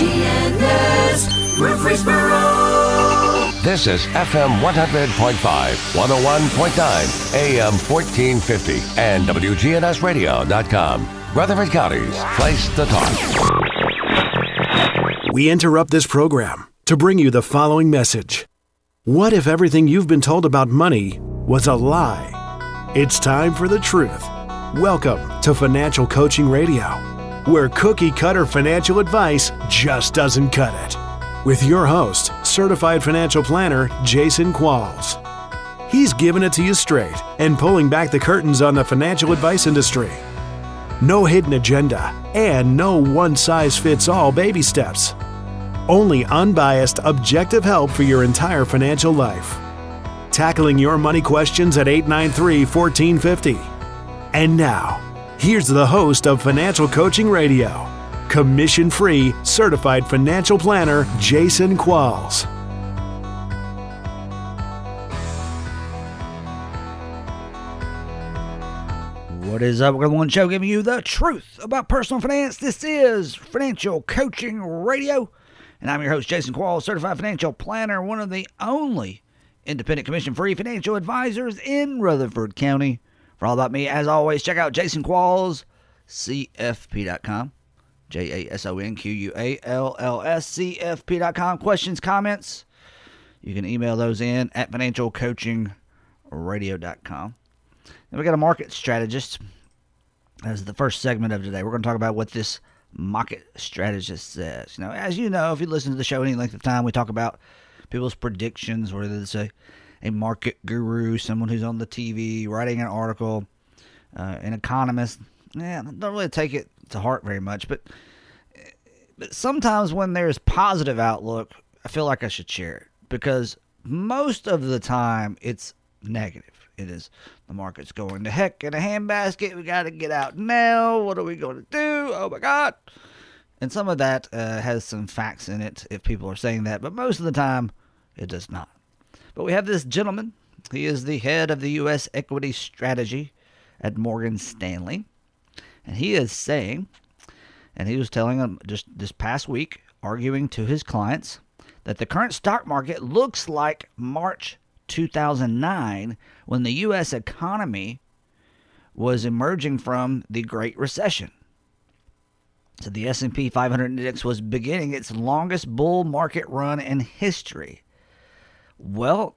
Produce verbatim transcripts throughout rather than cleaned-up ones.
G N S Murfreesboro. This is F M one hundred point five, one oh one point nine, A M fourteen fifty, and W G N S radio dot com. Rutherford County's place to talk. We interrupt this program to bring you the following message. What if everything you've been told about money was a lie? It's time for the truth. Welcome to Financial Coaching Radio, where cookie-cutter financial advice just doesn't cut it. With your host, certified financial planner, Jason Qualls. He's giving it to you straight and pulling back the curtains on the financial advice industry. No hidden agenda and no one-size-fits-all baby steps. Only unbiased, objective help for your entire financial life. Tackling your money questions at eight nine three, one four five zero. And now, here's the host of Financial Coaching Radio, commission-free, certified financial planner, Jason Qualls. What is up? We're the one show giving you the truth about personal finance. This is Financial Coaching Radio, and I'm your host, Jason Qualls, certified financial planner, one of the only independent commission-free financial advisors in Rutherford County. For all about me, as always, check out Jason Qualls, C F P dot com, J A S O N Q U A L L S, C F P dot com. Questions, comments, you can email those in at financial coaching radio dot com. Then we got a market strategist. As the first segment of today, we're going to talk about what this market strategist says. You know, as you know, if you listen to the show any length of time, we talk about people's predictions, whether it's a, a market guru, someone who's on the T V, writing an article, uh, an economist. Yeah, I don't really take it to heart very much, but, but sometimes when there's positive outlook, I feel like I should share it, because most of the time it's negative. It is, the market's going to heck in a handbasket. We got to get out now. What are we going to do? Oh, my God. And some of that uh, has some facts in it if people are saying that, but most of the time it does not. But we have this gentleman. He is the head of the U S equity strategy at Morgan Stanley. And he is saying, and he was telling them just this past week, arguing to his clients, that the current stock market looks like March two thousand nine, when the U S economy was emerging from the Great Recession. So the S and P five hundred index was beginning its longest bull market run in history. Well,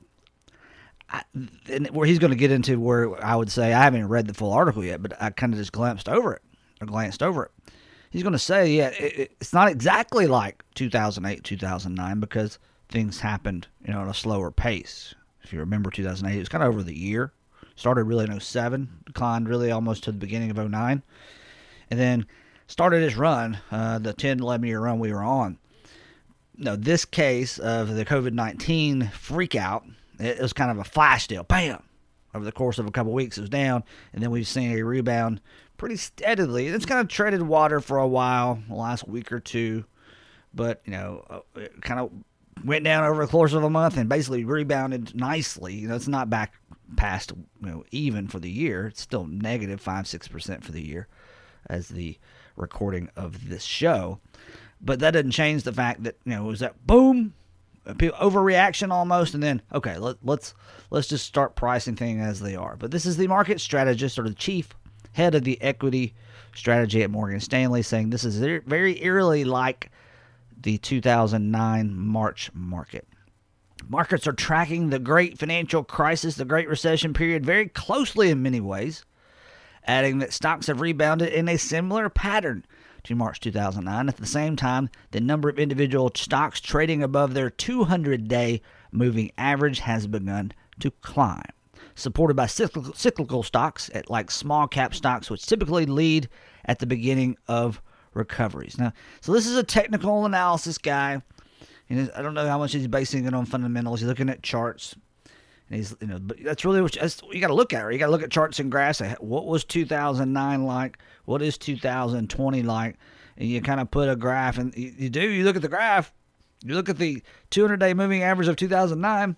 I, and where he's going to get into where I would say, I haven't read the full article yet, but I kind of just glanced over it, or glanced over it. He's going to say, yeah, it, it's not exactly like two thousand eight, two thousand nine, because things happened, you know, at a slower pace. If you remember two thousand eight, it was kind of over the year. Started really in oh seven, declined really almost to the beginning of oh nine, and then started its run, uh, the ten, eleven year run we were on. No, this case of the covid nineteen freak out, it was kind of a flash deal. Bam! Over the course of a couple weeks, it was down, and then we've seen a rebound pretty steadily. It's kind of treaded water for a while, the last week or two, but, you know, it kind of went down over the course of a month and basically rebounded nicely. You know, it's not back past, you know, even for the year. It's still negative five, six percent for the year as the recording of this show. But that doesn't change the fact that, you know, it was that boom, overreaction almost, and then, okay, let, let's let's just start pricing things as they are. But this is the market strategist, or the chief head of the equity strategy at Morgan Stanley, saying this is very eerily like the two thousand nine March market. Markets are tracking the great financial crisis, the Great Recession period, very closely in many ways, adding that stocks have rebounded in a similar pattern to March two thousand nine. At the same time, the number of individual stocks trading above their two hundred day moving average has begun to climb, supported by cyclical, cyclical stocks at like small cap stocks, which typically lead at the beginning of recoveries. Now, so this is a technical analysis guy, and I don't know how much he's basing it on fundamentals. He's looking at charts, and he's, you know, but that's really what you, that's, you got to look at. Right? You got to look at charts and graphs. What was two thousand nine like? What is two thousand twenty like? And you kind of put a graph, and you, you do. You look at the graph. You look at the two hundred day moving average of two thousand nine.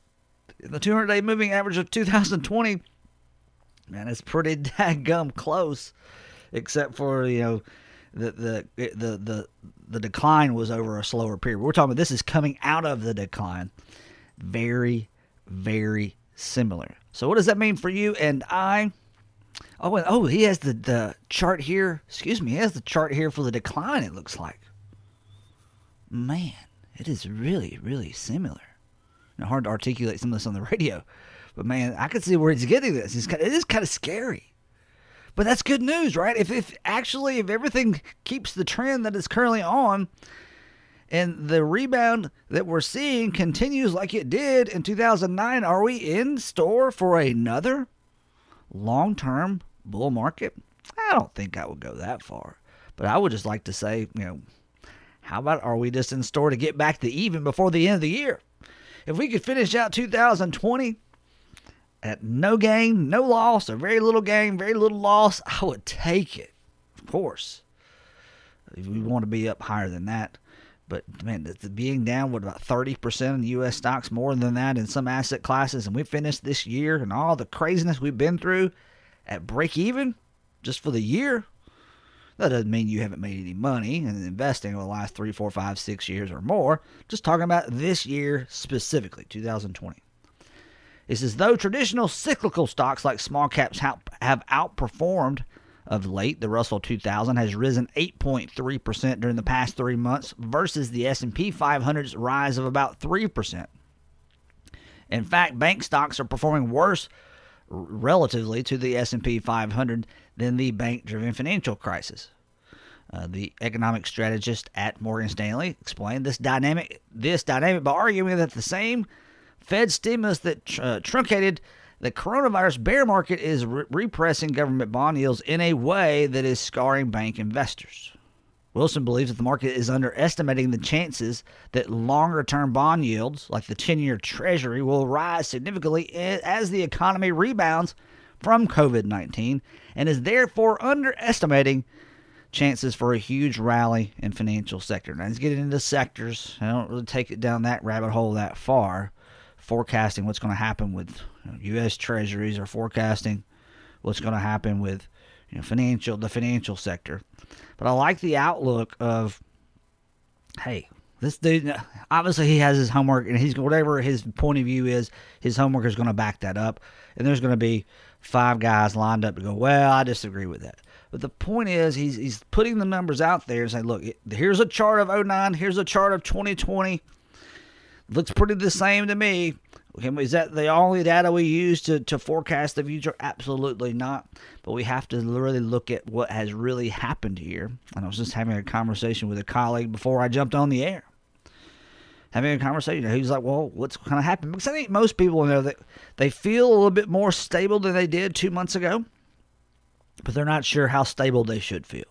The two hundred day moving average of two thousand twenty. Man, it's pretty daggum close, except for, you know, the the the the, the decline was over a slower period. We're talking about this is coming out of the decline. Very, very similar. So what does that mean for you and I? Oh, and, oh, he has the, the chart here. Excuse me, he has the chart here for the decline, it looks like. Man, it is really, really similar. And hard to articulate some of this on the radio. But, man, I can see where he's getting this. It's kind of, it is kind of scary. But that's good news, right? If, if actually, if everything keeps the trend that it's currently on, and the rebound that we're seeing continues like it did in two thousand nine, are we in store for another long-term bull market? I don't think I would go that far. But I would just like to say, you know, how about are we just in store to get back to even before the end of the year? If we could finish out two thousand twenty at no gain, no loss, or very little gain, very little loss, I would take it, of course. If we want to be up higher than that. But, man, being down, what, about thirty percent in the U S stocks, more than that in some asset classes, and we finished this year and all the craziness we've been through at break even just for the year, that doesn't mean you haven't made any money in investing over the last three, four, five, six years or more. Just talking about this year specifically, two thousand twenty. It says, though traditional cyclical stocks like small caps have outperformed of late, the Russell two thousand has risen eight point three percent during the past three months versus the S and P five hundred's rise of about three percent. In fact, bank stocks are performing worse relatively to the S and P five hundred than the bank-driven financial crisis. Uh, the economic strategist at Morgan Stanley explained this dynamic this dynamic by arguing that the same Fed stimulus that uh, truncated the coronavirus bear market is re- repressing government bond yields in a way that is scarring bank investors. Wilson believes that the market is underestimating the chances that longer-term bond yields, like the ten-year Treasury, will rise significantly as the economy rebounds from covid nineteen, and is therefore underestimating chances for a huge rally in financial sector. Now, he's getting into sectors. I don't really take it down that rabbit hole that far, forecasting what's going to happen with you know, U S Treasuries, or forecasting what's going to happen with you know, financial the financial sector. But I like the outlook of, hey, this dude, obviously he has his homework, and he's whatever his point of view is, his homework is going to back that up. And there's going to be five guys lined up to go, well, I disagree with that. But the point is, he's he's putting the numbers out there and saying, look, here's a chart of oh nine, here's a chart of twenty twenty. Looks pretty the same to me. Is that the only data we use to, to forecast the future? Absolutely not. But we have to really look at what has really happened here. And I was just having a conversation with a colleague before I jumped on the air. Having a conversation. He was like, well, what's going to happen? Because I think most people know that they feel a little bit more stable than they did two months ago. But they're not sure how stable they should feel.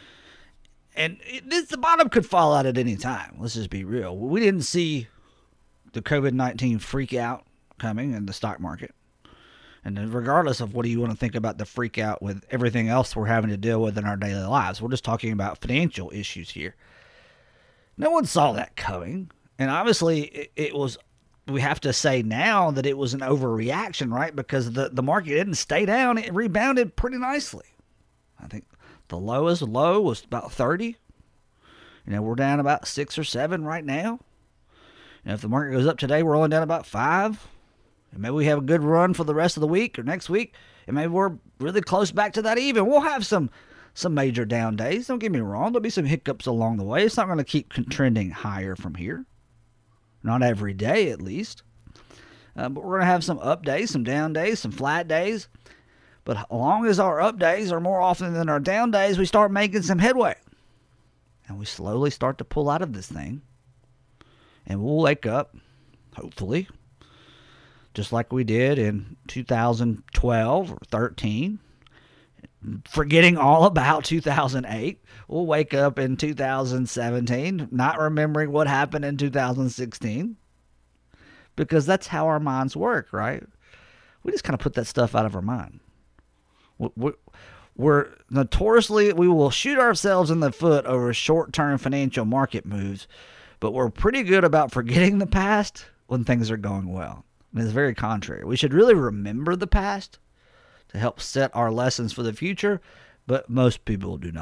And it, this, the bottom could fall out at any time. Let's just be real. We didn't see the covid nineteen freak out coming in the stock market. And regardless of what do you want to think about the freak out with everything else we're having to deal with in our daily lives, we're just talking about financial issues here. No one saw that coming. And obviously it, it was, we have to say now that it was an overreaction, right? Because the, the market didn't stay down. It rebounded pretty nicely. I think the lowest low was about thirty. You know, we're down about six or seven right now. And if the market goes up today, we're only down about five. And maybe we have a good run for the rest of the week or next week. And maybe we're really close back to that even. We'll have some some major down days. Don't get me wrong. There'll be some hiccups along the way. It's not going to keep trending higher from here. Not every day, at least. Uh, but we're going to have some up days, some down days, some flat days. But as long as our up days are more often than our down days, we start making some headway. And we slowly start to pull out of this thing. And we'll wake up, hopefully, just like we did in two thousand twelve or thirteen, forgetting all about two thousand eight. We'll wake up in two thousand seventeen, not remembering what happened in two thousand sixteen, because that's how our minds work, right? We just kind of put that stuff out of our mind. We're, we're notoriously, we will shoot ourselves in the foot over short-term financial market moves, but we're pretty good about forgetting the past when things are going well. And it's very contrary. We should really remember the past to help set our lessons for the future, but most people do not.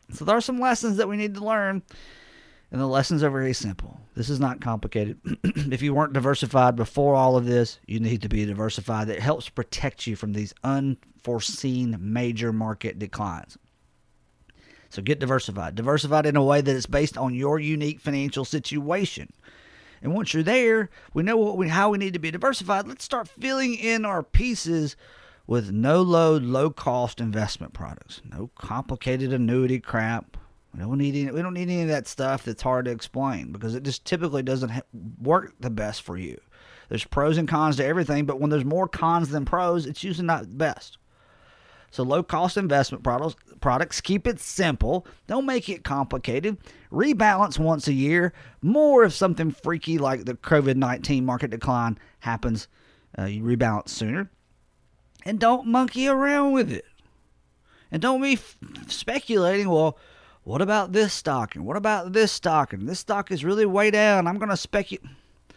So there are some lessons that we need to learn, and the lessons are very simple. This is not complicated. If you weren't diversified before all of this, you need to be diversified. That helps protect you from these unforeseen major market declines. So get diversified. Diversified in a way that is based on your unique financial situation. And once you're there, we know what we, how we need to be diversified. Let's start filling in our pieces with no-load, low-cost investment products. No complicated annuity crap. We don't need any, we don't need any of that stuff that's hard to explain because it just typically doesn't ha- work the best for you. There's pros and cons to everything, but when there's more cons than pros, it's usually not the best. So low-cost investment products, products, keep it simple. Don't make it complicated. Rebalance once a year. More if something freaky like the covid nineteen market decline happens, uh, you rebalance sooner. And don't monkey around with it. And don't be f- speculating, well, what about this stock? And what about this stock? And this stock is really way down. I'm going to speculate.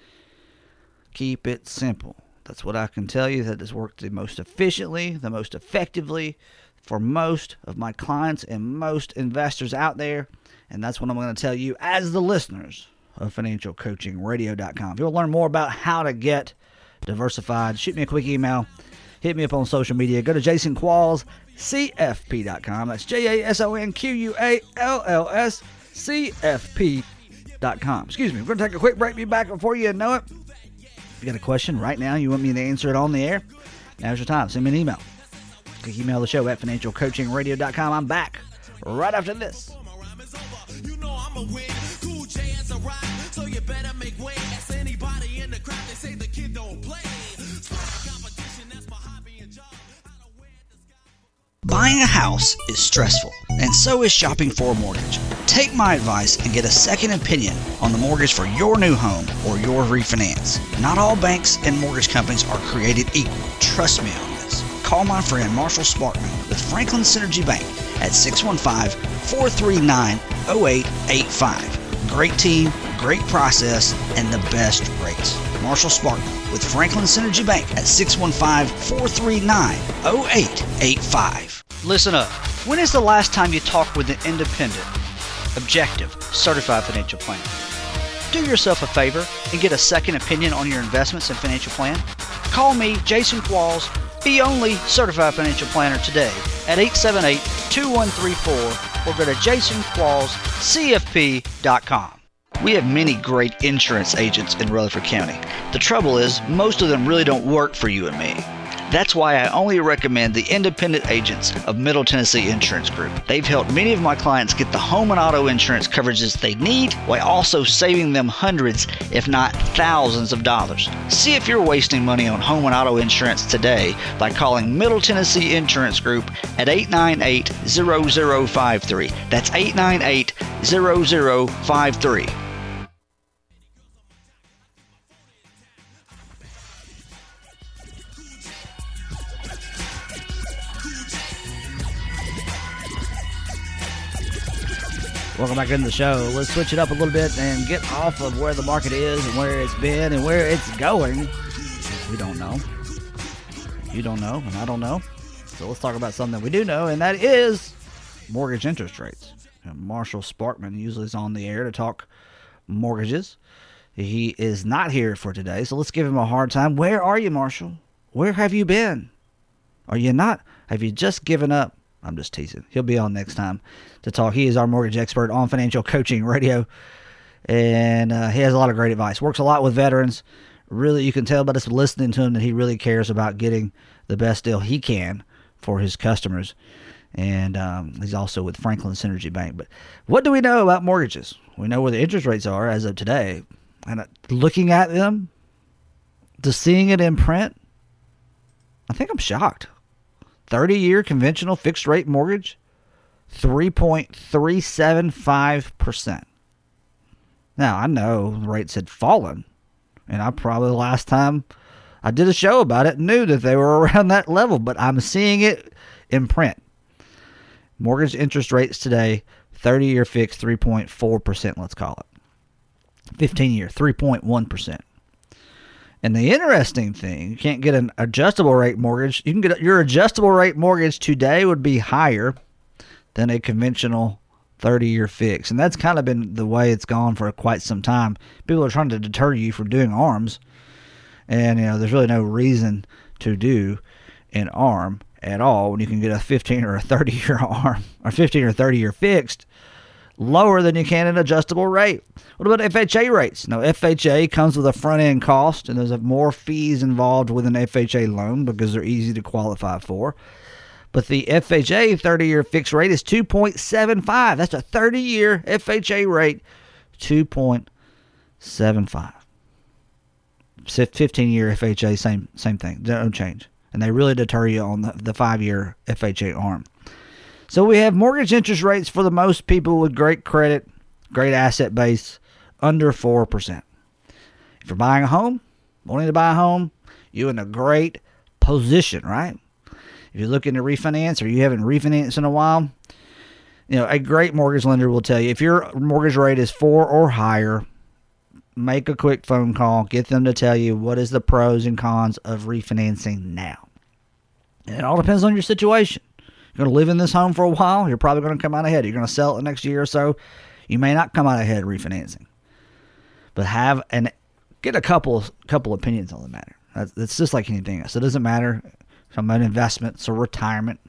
Keep it simple. That's what I can tell you that has worked the most efficiently, the most effectively for most of my clients and most investors out there. And that's what I'm going to tell you as the listeners of financial coaching radio dot com. If you want to learn more about how to get diversified, shoot me a quick email. Hit me up on social media. Go to jason qualls c f p dot com. That's J A S O N Q U A L L S C F P dot com. Excuse me. We're going to take a quick break. Be back before you know it. If you got a question right now, you want me to answer it on the air, now's your time. Send me an email. You can email the show at financial coaching radio dot com. I'm back right after this. You know I'm a win. Cool J has arrived, so you better make way. Ask anybody in the crowd, they say the kid don't play. Competition, that's my hobby and job. Buying a house is stressful, and so is shopping for a mortgage. Take my advice and get a second opinion on the mortgage for your new home or your refinance. Not all banks and mortgage companies are created equal. Trust me on this. Call my friend Marshall Sparkman with Franklin Synergy Bank at six one five, four three nine, zero eight eight five. Great team, great process, and the best rates. Marshall Sparkman with Franklin Synergy Bank at six one five, four three nine, zero eight eight five. Listen up. When is the last time you talked with an independent, objective, certified financial planner? Do yourself a favor and get a second opinion on your investments and financial plan. Call me, Jason Qualls, the only certified financial planner today at eight seven eight, two one three four or go to jason qualls c f p dot com. We have many great insurance agents in Rutherford County. The trouble is, most of them really don't work for you and me. That's why I only recommend the independent agents of Middle Tennessee Insurance Group. They've helped many of my clients get the home and auto insurance coverages they need while also saving them hundreds, if not thousands of dollars. See if you're wasting money on home and auto insurance today by calling Middle Tennessee Insurance Group at eight nine eight, zero zero five three. That's eight nine eight, zero zero five three. Welcome back into the show. Let's switch it up a little bit and get off of where the market is and where it's been and where it's going. We don't know. You don't know, and I don't know. So let's talk about something we do know, and that is mortgage interest rates. And Marshall Sparkman usually is on the air to talk mortgages. He is not here for today, so let's give him a hard time. Where are you, Marshall? Where have you been? Are you not? Have you just given up? I'm just teasing. He'll be on next time to talk. He is our mortgage expert on Financial Coaching Radio, and uh, he has a lot of great advice. Works a lot with veterans. Really, you can tell by just listening to him that he really cares about getting the best deal he can for his customers. And um, he's also with Franklin Synergy Bank. But what do we know about mortgages? We know where the interest rates are as of today. And uh, looking at them, to seeing it in print, I think I'm shocked. thirty-year conventional fixed-rate mortgage, three point three seven five percent. Now, I know the rates had fallen, and I probably the last time I did a show about it knew that they were around that level, but I'm seeing it in print. Mortgage interest rates today, thirty-year fixed, three point four percent, let's call it. fifteen-year, three point one percent. And the interesting thing, you can't get an adjustable rate mortgage. You can get your adjustable rate mortgage today would be higher than a conventional thirty-year fix. And that's kind of been the way it's gone for quite some time. People are trying to deter you from doing ARMs. And, you know, there's really no reason to do an ARM at all when you can get a fifteen or a thirty-year ARM, or fifteen or thirty-year fixed, lower than you can an adjustable rate. What about F H A rates? Now, F H A comes with a front-end cost, and there's more fees involved with an F H A loan because they're easy to qualify for. But the F H A thirty-year fixed rate is two point seven five. That's a thirty-year F H A rate, two point seven five. fifteen-year F H A, same same thing. No change. And they really deter you on the, the five-year F H A ARM. So we have mortgage interest rates for the most people with great credit, great asset base, under four percent. If you're buying a home, wanting to buy a home, you're in a great position, right? If you're looking to refinance or you haven't refinanced in a while, you know, a great mortgage lender will tell you if your mortgage rate is four or higher, make a quick phone call, get them to tell you what is the pros and cons of refinancing now. And it all depends on your situation. You're going to live in this home for a while, you're probably going to come out ahead. You're going to sell it the next year or so, you may not come out ahead refinancing. But have and get a couple couple opinions on the matter. That's, it's just like anything else. It doesn't matter about investments or retirement,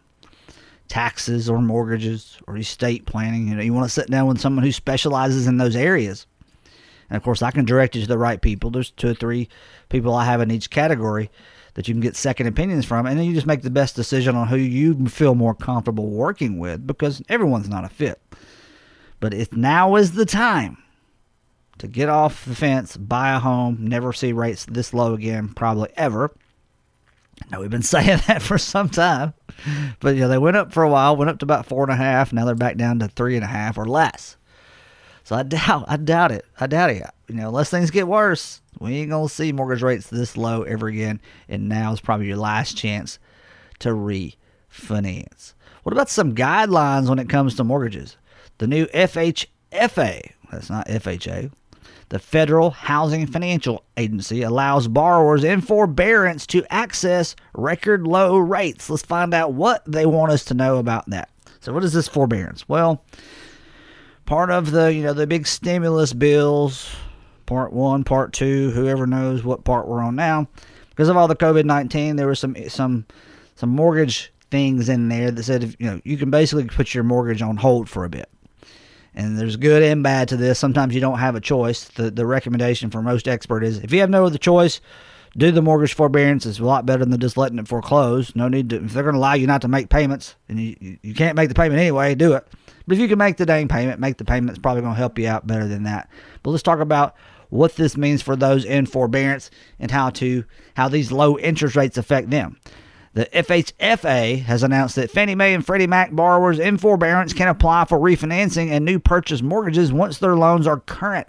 taxes or mortgages or estate planning. You know, you want to sit down with someone who specializes in those areas. And of course, I can direct you to the right people. There's two or three people I have in each category that you can get second opinions from, and then you just make the best decision on who you feel more comfortable working with, because everyone's not a fit. But if now is the time to get off the fence, buy a home, never see rates this low again, probably ever. Now, we've been saying that for some time, but you know, they went up for a while, went up to about four and a half. Now they're back down to three and a half or less. So I doubt, I doubt it. I doubt it. You know, unless things get worse, we ain't gonna see mortgage rates this low ever again. And now is probably your last chance to refinance. What about some guidelines when it comes to mortgages? The new F H F A, that's not F H A, the Federal Housing Financial Agency, allows borrowers in forbearance to access record low rates. Let's find out what they want us to know about that. So what is this forbearance? Well, part of the, you know, the big stimulus bills, part one, part two, whoever knows what part we're on now, because of all the COVID nineteen, there was some some some mortgage things in there that said, you know, you can basically put your mortgage on hold for a bit. And there's good and bad to this. Sometimes you don't have a choice. The the recommendation for most experts is if you have no other choice, do the mortgage forbearance. It's a lot better than just letting it foreclose. No need to, if they're going to allow you not to make payments and you, you can't make the payment anyway, do it. But if you can make the dang payment, make the payment. It's probably going to help you out better than that. But let's talk about what this means for those in forbearance and how to how these low interest rates affect them. The F H F A has announced that Fannie Mae and Freddie Mac borrowers in forbearance can apply for refinancing and new purchase mortgages once their loans are current.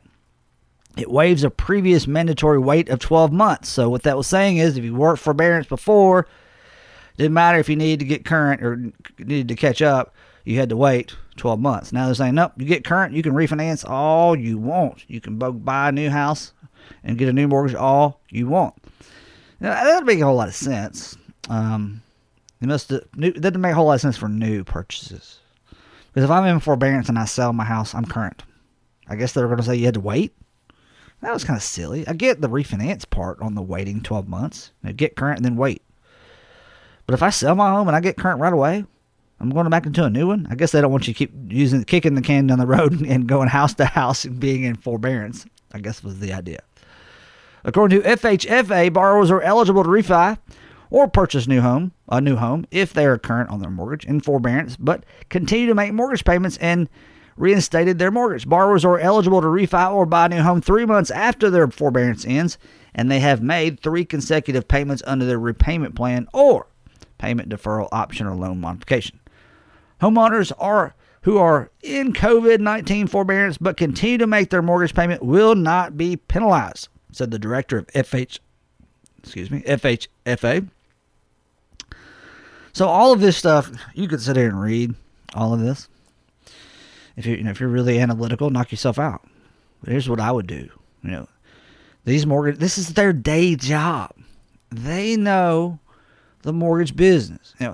It waives a previous mandatory wait of twelve months. So what that was saying is if you worked forbearance before, it didn't matter if you needed to get current or needed to catch up, you had to wait twelve months. Now they're saying, nope, you get current, you can refinance all you want. You can buy a new house and get a new mortgage all you want. Now, that doesn't make a whole lot of sense. Um, it must it doesn't make a whole lot of sense for new purchases. Because if I'm in forbearance and I sell my house, I'm current. I guess they're going to say you had to wait. That was kind of silly. I get the refinance part on the waiting twelve months. You know, get current and then wait. But if I sell my home and I get current right away, I'm going back into a new one. I guess they don't want you to keep using kicking the can down the road and going house to house and being in forbearance, I guess was the idea. According to F H F A, borrowers are eligible to refi or purchase new home, a new home if they are current on their mortgage in forbearance, but continue to make mortgage payments and reinstated their mortgage. Borrowers are eligible to refi or buy a new home three months after their forbearance ends, and they have made three consecutive payments under their repayment plan or payment deferral option or loan modification. Homeowners are who are in COVID nineteen forbearance but continue to make their mortgage payment will not be penalized, said the director of F H, excuse me, F H F A. So all of this stuff, you could sit here and read all of this. If you, you know, if you're really analytical, knock yourself out. But here's what I would do. You know, these mortgage, this is their day job. They know the mortgage business. You know,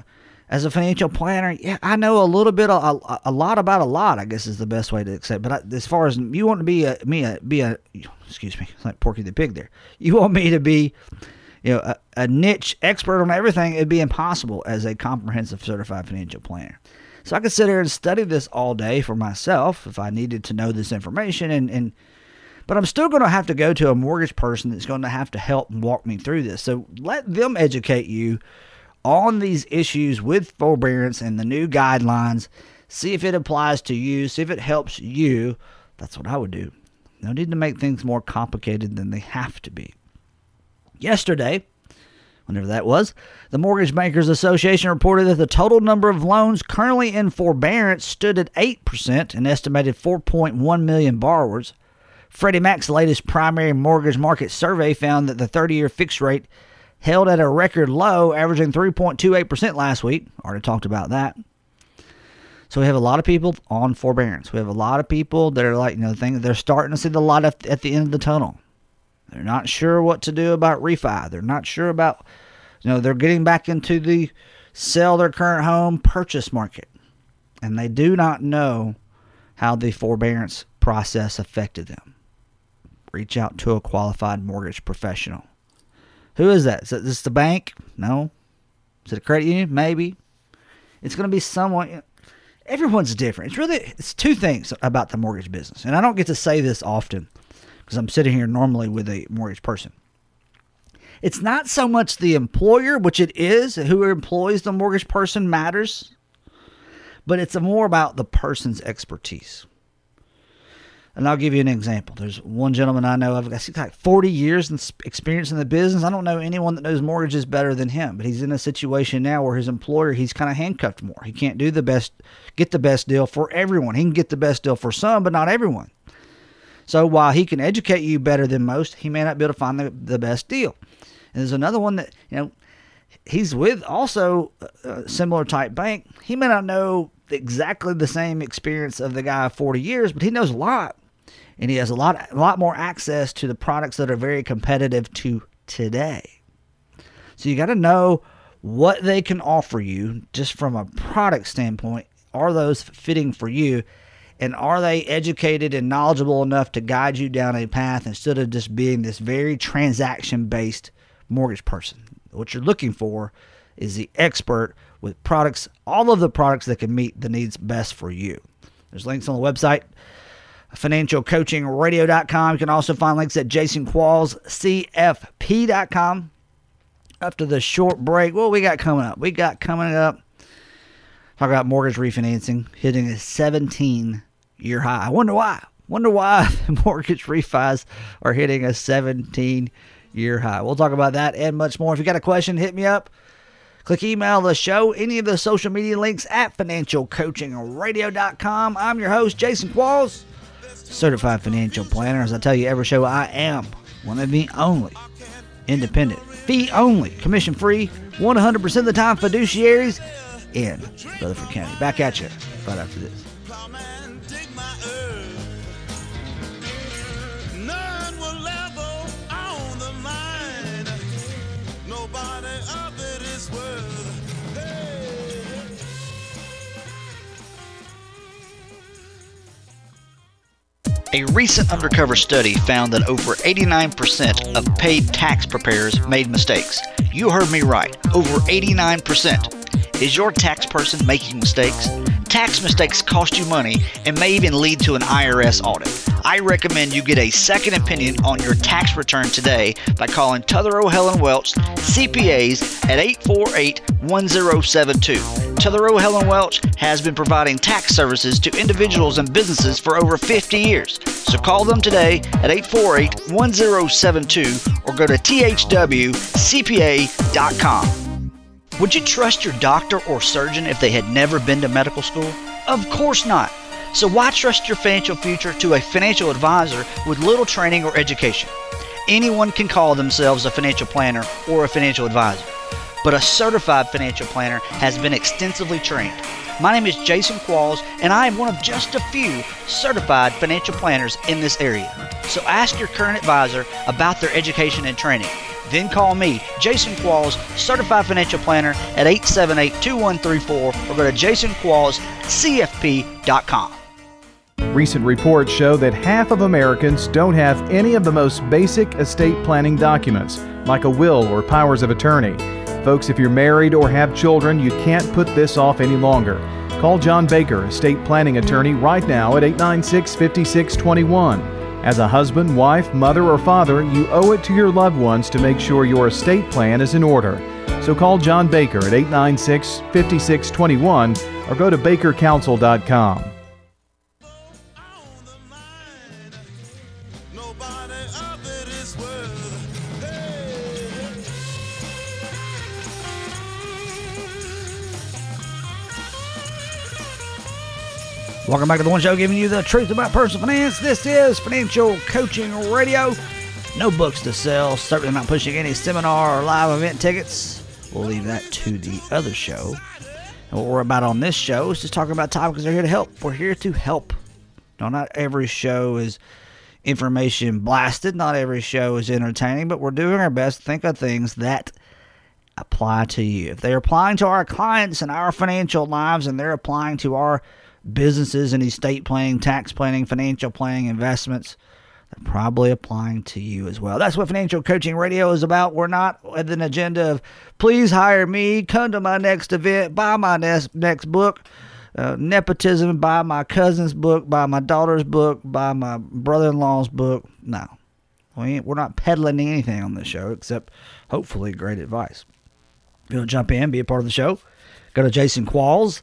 as a financial planner, yeah, I know a little bit, a, a, a lot about a lot, I guess is the best way to accept. But I, as far as you want to be a, me, a, be a, excuse me, like Porky the Pig there. You want me to be, you know, a, a niche expert on everything, it'd be impossible as a comprehensive certified financial planner. So I could sit here and study this all day for myself if I needed to know this information. And, and but I'm still going to have to go to a mortgage person that's going to have to help and walk me through this. So let them educate you on these issues with forbearance and the new guidelines. See if it applies to you. See if it helps you. That's what I would do. No need to make things more complicated than they have to be. Yesterday, whenever that was, the Mortgage Bankers Association reported that the total number of loans currently in forbearance stood at eight percent, an estimated four point one million borrowers. Freddie Mac's latest primary mortgage market survey found that the thirty-year fixed rate held at a record low, averaging three point two eight percent last week. Already talked about that. So we have a lot of people on forbearance. We have a lot of people that are like, you know, think they're starting to see the light at the end of the tunnel. They're not sure what to do about refi. They're not sure about, you know, they're getting back into the sell their current home purchase market. And they do not know how the forbearance process affected them. Reach out to a qualified mortgage professional. Who is that? Is this the bank? No. Is it a credit union? Maybe. It's going to be someone. Everyone's different. It's really, it's two things about the mortgage business. And I don't get to say this often because I'm sitting here normally with a mortgage person. It's not so much the employer, which it is, who employs the mortgage person matters, but it's more about the person's expertise. And I'll give you an example. There's one gentleman I know of, he's got forty years in experience in the business. I don't know anyone that knows mortgages better than him, but he's in a situation now where his employer, he's kind of handcuffed more. He can't do the best, get the best deal for everyone. He can get the best deal for some, but not everyone. So while he can educate you better than most, he may not be able to find the, the best deal. And there's another one that, you know, he's with also a similar type bank. He may not know exactly the same experience of the guy of forty years, but he knows a lot. And he has a lot, a lot more access to the products that are very competitive to today. So you got to know what they can offer you just from a product standpoint. Are those fitting for you? And are they educated and knowledgeable enough to guide you down a path instead of just being this very transaction-based mortgage person? What you're looking for is the expert with products, all of the products that can meet the needs best for you. There's links on the website, financial coaching radio dot com. You can also find links at jason qualls c f p dot com. After the short break, what we got coming up? We got coming up, talk about mortgage refinancing hitting a seventeen-year high. I wonder why. Wonder why the mortgage refis are hitting a seventeen-year high. We'll talk about that and much more. If you got a question, hit me up. Click email the show, any of the social media links at financial coaching radio dot com. I'm your host, Jason Qualls, certified financial planner. As I tell you every show, I am one of the only independent, fee-only, commission-free, one hundred percent of the time fiduciaries in Rutherford County. Back at you right after this. A recent undercover study found that over eighty-nine percent of paid tax preparers made mistakes. You heard me right, over eighty-nine percent. Is your tax person making mistakes? Tax mistakes cost you money and may even lead to an I R S audit. I recommend you get a second opinion on your tax return today by calling Tutherow Helen Welch C P As at eight four eight, one zero seven two. Tutherow Helen Welch has been providing tax services to individuals and businesses for over fifty years. So call them today at eight four eight, one zero seven two or go to T H W C P A dot com. Would you trust your doctor or surgeon if they had never been to medical school? Of course not. So why trust your financial future to a financial advisor with little training or education? Anyone can call themselves a financial planner or a financial advisor, but a certified financial planner has been extensively trained. My name is Jason Qualls, and I am one of just a few certified financial planners in this area. So ask your current advisor about their education and training. Then call me, Jason Qualls, Certified Financial Planner, at eight seven eight, two one three four or go to jason qualls c f p dot com. Recent reports show that half of Americans don't have any of the most basic estate planning documents, like a will or powers of attorney. Folks, if you're married or have children, you can't put this off any longer. Call John Baker, estate planning attorney, right now at eight nine six, five six two one. As a husband, wife, mother, or father, you owe it to your loved ones to make sure your estate plan is in order. So call John Baker at eight nine six, five six two one or go to baker counsel dot com. Welcome back to the One Show, giving you the truth about personal finance. This is Financial Coaching Radio. No books to sell, certainly not pushing any seminar or live event tickets. We'll leave that to the other show. And what we're about on this show is just talking about topics that are here to help. We're here to help. Now, not every show is information blasted. Not every show is entertaining, but we're doing our best to think of things that apply to you. If they're applying to our clients and our financial lives, and they're applying to our businesses and estate planning, tax planning, financial planning, investments, they're probably applying to you as well. That's what Financial Coaching Radio is about. We're not with an agenda of please hire me, come to my next event, buy my next, next book, uh, nepotism, buy my cousin's book, buy my daughter's book, buy my brother-in-law's book. No, we ain't, we're not peddling anything on this show except hopefully great advice. If you want to jump in, be a part of the show, go to Jason Qualls,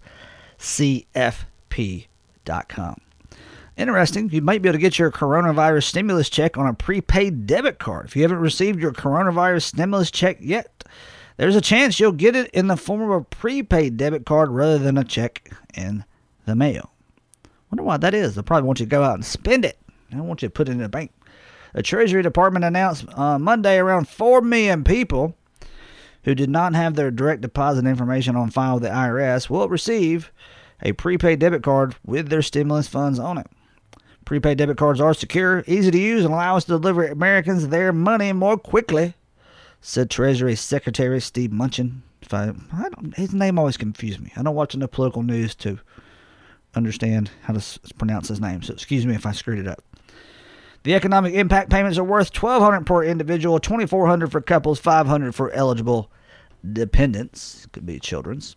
C F P dot com. Interesting, you might be able to get your coronavirus stimulus check on a prepaid debit card. If you haven't received your coronavirus stimulus check yet, there's a chance you'll get it in the form of a prepaid debit card rather than a check in the mail. Wonder why that is. They'll probably want you to go out and spend it. They don't want you to put it in a bank. The Treasury Department announced on Monday around four million people who did not have their direct deposit information on file with the I R S will receive a prepaid debit card with their stimulus funds on it. Prepaid debit cards are secure, easy to use, and allow us to deliver Americans their money more quickly, said Treasury Secretary Steve Mnuchin. If I, I don't, his name always confused me. I don't watch enough political news to understand how to s- pronounce his name, so excuse me if I screwed it up. The economic impact payments are worth twelve hundred dollars per individual, twenty-four hundred dollars for couples, five hundred dollars for eligible dependents. Could be children's.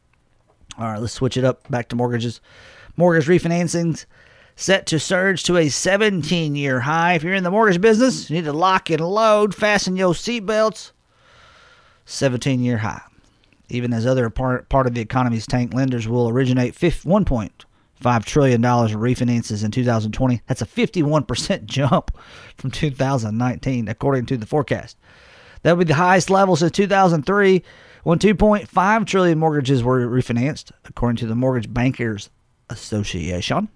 All right, let's switch it up back to mortgages. Mortgage refinancings set to surge to a seventeen-year high. If you're in the mortgage business, you need to lock and load, fasten your seatbelts. seventeen-year high. Even as other part, part of the economy's tank, lenders will originate one point five trillion dollars in refinances in two thousand twenty. That's a fifty-one percent jump from two thousand nineteen, according to the forecast. That will be the highest level since two thousand three, when two point five trillion dollars mortgages were refinanced, according to the Mortgage Bankers Association.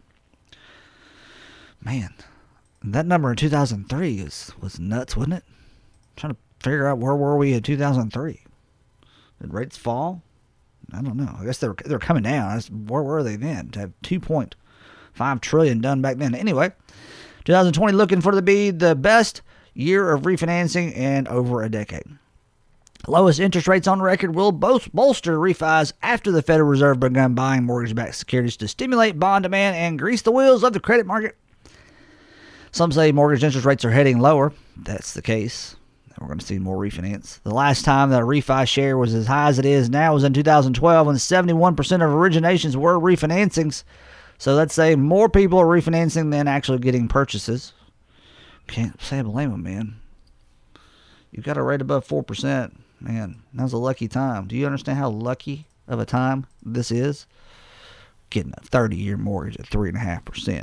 Man, that number in two thousand three is, was nuts, wasn't it? I'm trying to figure out where were we in two thousand three. Did rates fall? I don't know. I guess they're they're coming down. That's, where were they then? To have two point five trillion dollars done back then. Anyway, twenty twenty looking for to be the best year of refinancing in over a decade. Lowest interest rates on record will both bolster refis after the Federal Reserve began buying mortgage-backed securities to stimulate bond demand and grease the wheels of the credit market. Some say mortgage interest rates are heading lower. That's the case. We're going to see more refinance. The last time the refi share was as high as it is now was in two thousand twelve, when seventy-one percent of originations were refinancings. So let's say more people are refinancing than actually getting purchases. Can't say I blame them, man. You got a rate above four percent. Man, now's a lucky time. Do you understand how lucky of a time this is? Getting a thirty-year mortgage at three point five percent.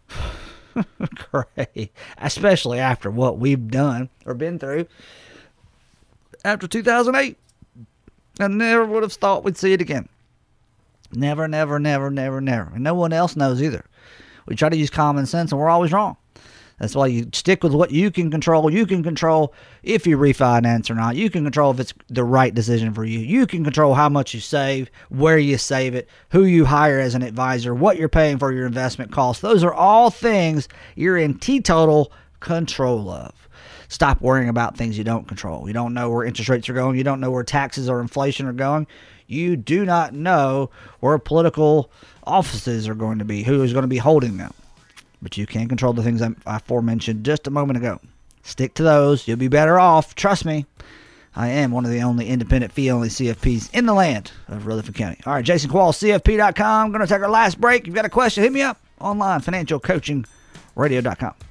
Great. Especially after what we've done or been through after two thousand eight. I never would have thought we'd see it again. Never, never, never, never, never. And no one else knows either. We try to use common sense and we're always wrong. That's why you stick with what you can control. You can control if you refinance or not. You can control if it's the right decision for you. You can control how much you save, where you save it, who you hire as an advisor, what you're paying for your investment costs. Those are all things you're in teetotal control of. Stop worrying about things you don't control. You don't know where interest rates are going. You don't know where taxes or inflation are going. You do not know where political offices are going to be, who is going to be holding them. But you can control the things I aforementioned just a moment ago. Stick to those. You'll be better off. Trust me. I am one of the only independent fee-only C F Ps in the land of Rutherford County. All right, Jason Qualls, C F P dot com. I'm going to take our last break. If you've got a question, hit me up online, financial coaching radio dot com.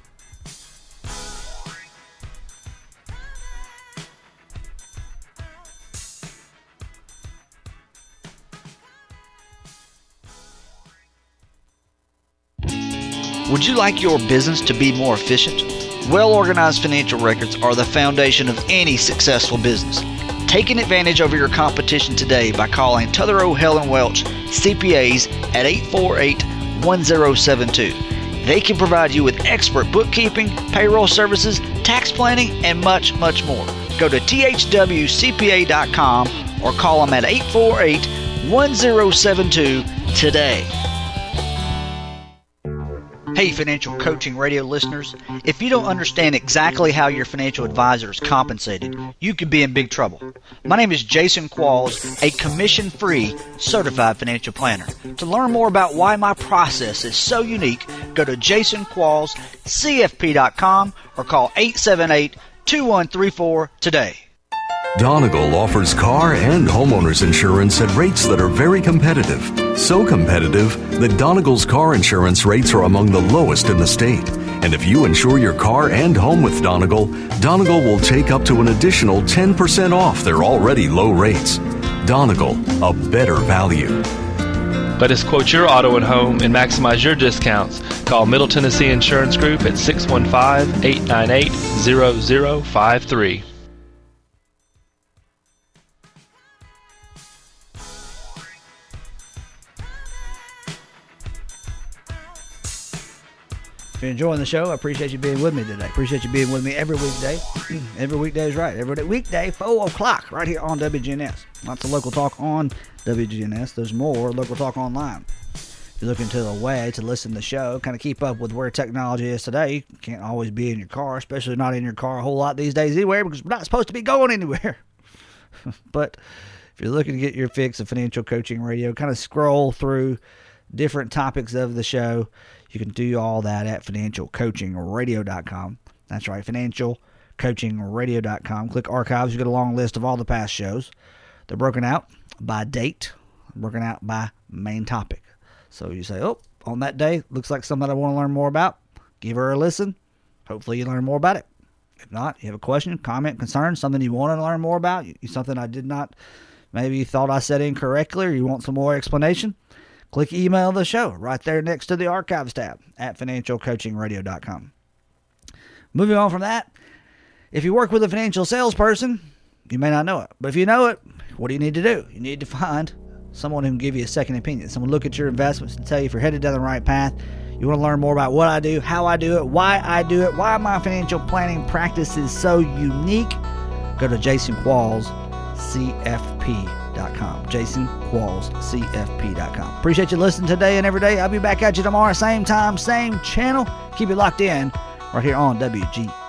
Would you like your business to be more efficient? Well-organized financial records are the foundation of any successful business. Taking advantage over your competition today by calling Tutherow, Helen Welch C P As at eight four eight, one zero seven two. They can provide you with expert bookkeeping, payroll services, tax planning, and much, much more. Go to T H W C P A dot com or call them at eight four eight, one zero seven two today. Hey, Financial Coaching Radio listeners, if you don't understand exactly how your financial advisor is compensated, you could be in big trouble. My name is Jason Qualls, a commission-free certified financial planner. To learn more about why my process is so unique, go to Jason Qualls C F P dot com or call eight seven eight, two one three four today. Donegal offers car and homeowners insurance at rates that are very competitive. So competitive that Donegal's car insurance rates are among the lowest in the state. And if you insure your car and home with Donegal, Donegal will take up to an additional ten percent off their already low rates. Donegal, a better value. Let us quote your auto and home and maximize your discounts. Call Middle Tennessee Insurance Group at six one five, eight nine eight, zero zero five three. If you're enjoying the show, I appreciate you being with me today. Appreciate you being with me every weekday. Every weekday is right. Every day, weekday, four o'clock, right here on W G N S. Lots of local talk on W G N S. There's more local talk online. If you're looking to the way to listen to the show, kind of keep up with where technology is today, you can't always be in your car, especially not in your car a whole lot these days anywhere, because we're not supposed to be going anywhere. But if you're looking to get your fix of Financial Coaching Radio, kind of scroll through different topics of the show. You can do all that at financial coaching radio dot com. That's right, financial coaching radio dot com. Click archives. You get a long list of all the past shows. They're broken out by date, broken out by main topic. So you say, oh, on that day, looks like something I want to learn more about. Give her a listen. Hopefully you learn more about it. If not, you have a question, comment, concern, something you want to learn more about, something I did not, maybe you thought I said incorrectly, or you want some more explanation, click email the show right there next to the archives tab at financial coaching radio dot com. Moving on from that, if you work with a financial salesperson, you may not know it. But if you know it, what do you need to do? You need to find someone who can give you a second opinion. Someone look at your investments and tell you if you're headed down the right path. You want to learn more about what I do, how I do it, why I do it, why my financial planning practice is so unique. Go to Jason Qualls C F P dot com. Jason Qualls C F P dot com. Appreciate you listening today and every day. I'll be back at you tomorrow, same time, same channel. Keep it locked in right here on W G